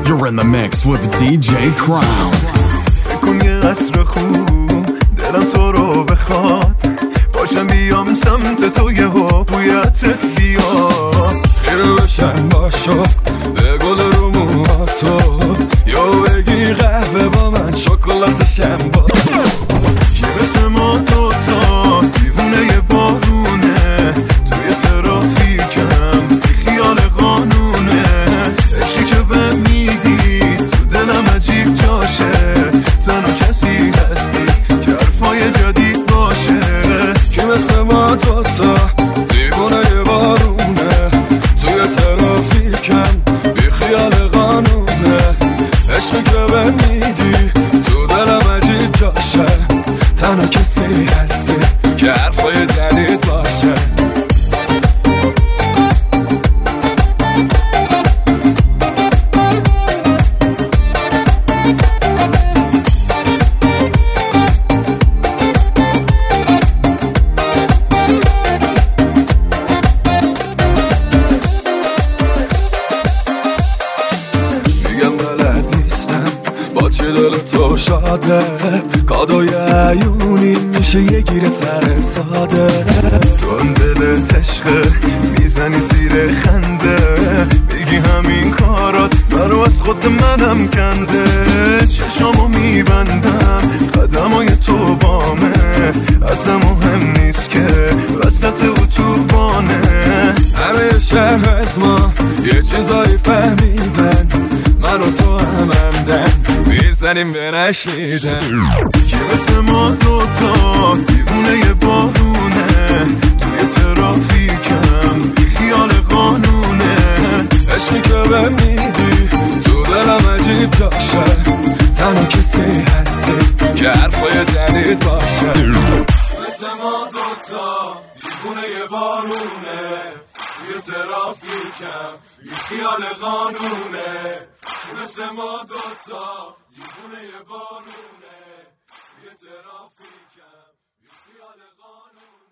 You're in the mix with DJ Crown. کن یه قصر خوب دلم تو رو بخواد، باشم بیام سمت تو یه بویتت بیاد، خیره بشم باشو به گل رو موهاتو، یا بگی قهوه با من شکلاتشم با که مثل ما دوتا دیوونه یه بارونه، توی ترافیکم بی خیال قانونه، عشقی که به میدی تو دلم عجیب جاشه، تنها کسی هستی که حرفای جدید باشه، که مثل ما دوتا دیوونه یه بارونه، توی ترافیکم بی خیال قانونه، عشقی که به میدی تو دلم عجیب جاشه، تنها کسی هستی که حرفای جدید باشه. میگم بلد نیستم با چه دل تو شاده، کادوی عیونی میشه یه گیر سر ساده، تو هم دلت عشقه میزنی زیر خنده، میگی همین کارات منو از خود منم کنده، چشامو میبندم قدمای تو بامه، اصلا مهم نیست که وسط اتوبانه، همه شهر از ما یه چیزایی فهمیدن، من و تو همدن میزنیم به نشنیدن، که مثل ما دوتا دیوونه یه بارونه، توی ترافیکم بی خیال قانونه، عشقی که به میدی تو دلم عجیب جاشه، تنها کسی هستی که حرفای جدید باشه، مثل ما دوتا دیوونه یه بارونه، توی ترافیکم بی خیال قانونه، مثل ما دوتا دیوونه یه بارونه، توی ترافیکم بی خیال قانونه.